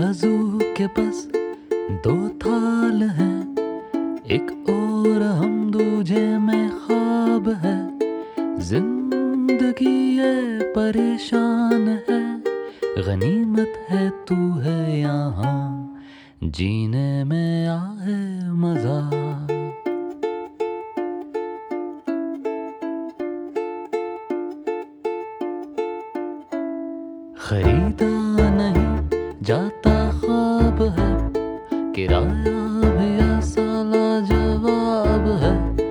तराजू के पास दो थाल हैं, एक और हम दूजे में ख्वाब है। जिंदगी ये परेशान है, गनीमत है तू है यहाँ, जीने में आए मजा। खरीदा नहीं जाता ख्वाब है, किराया भी ऐसा लाजवाब है।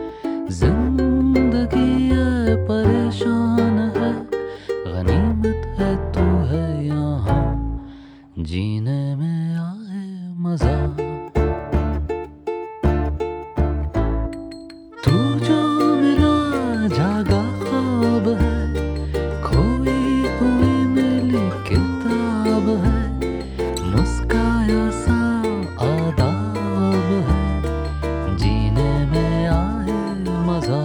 जिंदगी ये परेशान है, गनीमत है तू है यहाँ, जीने में आए मजा। तू जो मिला जागा ख्वाब है, खोई हुई मिली किताब है। मुस्काया सा आदाब है, जीने में आए मजा।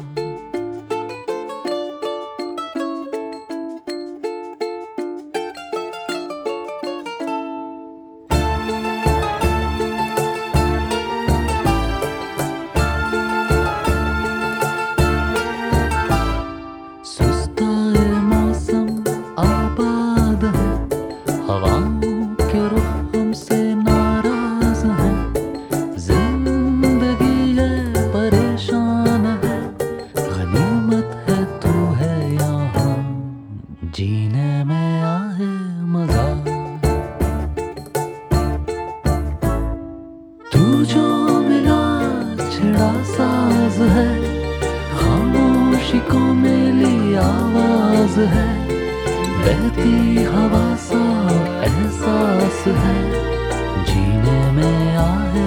सुस्ताए मौसम आबाद है, हवाओं के रुख हमसे नाराज है। जिंदगी है परेशान है, गनीमत है तू है यहाँ, जीने में आए मजा। तू जो मिला छिड़ा साज है, खामोशी को मिली आवाज है। बहती हवा सा एहसास है, जीने में आए